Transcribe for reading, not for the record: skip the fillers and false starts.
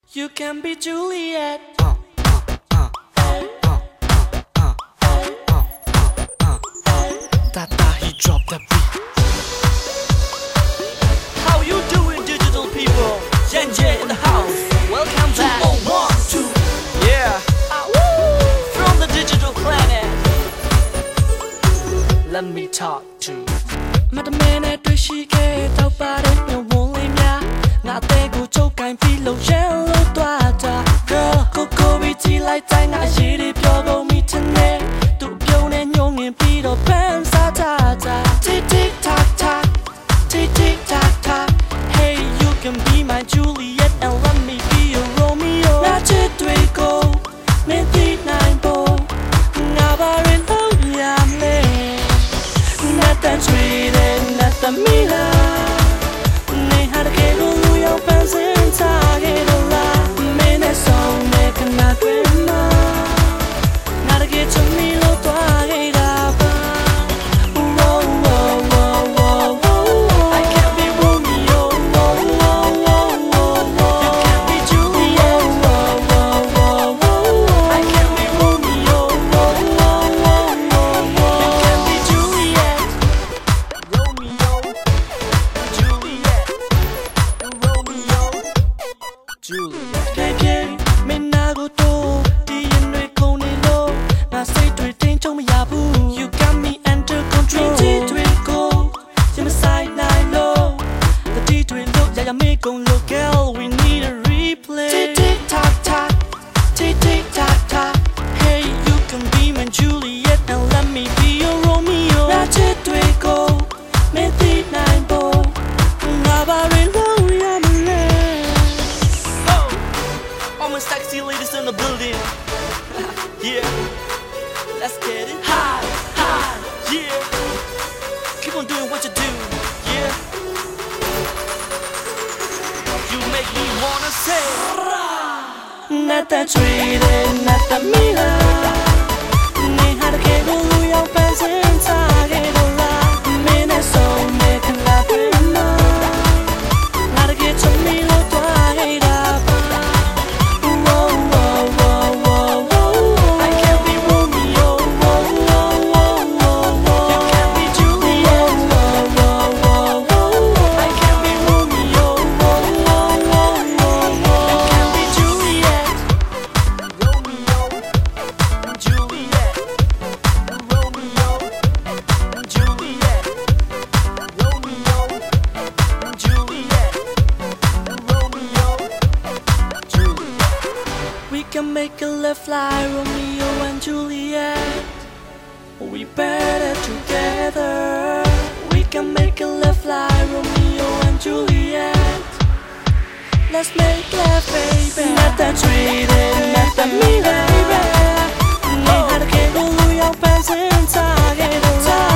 You can be Juliet. Tata, he dropped the beat. How you doing, digital people? Jen J in the house. Welcome back. 2012. Yeah. From the digital planet. Let me talk to. Madam at the shike, talk about it, no one ya. Not they go choke and feel yellow data. Girl, Coco, we like time. I see it, you're going to meet tonight. To go and young and Peter Pan, Sata. Tick tick tock tock, tick tick tock tock. Hey, you can be my Juliet and let me be your Romeo. Not it, twinkle, midnight bow. Never in love, yeah, man. Not that sweet and not the Mila. They had a cable, your fans inside it a lot. Man, that song, make a not grandma. Not to get to me, look, I You got me under control. Twinkle, you're my side night low. The D-twinkle, yeah, make on look, girl. We need a replay. Tick tick tock tock, tick tick tock tock. Hey, you can be my Juliet and let me be your Romeo. Ratchet twinkle, midnight bow. Nobody low, yeah, man. Oh, all my sexy ladies in the building. Yeah. Let's get it high, yeah. Keep on doing what you do, yeah. You make me wanna say, not that sweet and not that Mila. Need how to get all your fans inside it a lot. Man, that's so making love with my. How to get to me, look right up. We can make a love fly, Romeo and Juliet. We better together. We can make a love fly, Romeo and Juliet. Let's make love, baby. Not that sweet and not that me, baby. Need how to get all your fans inside it.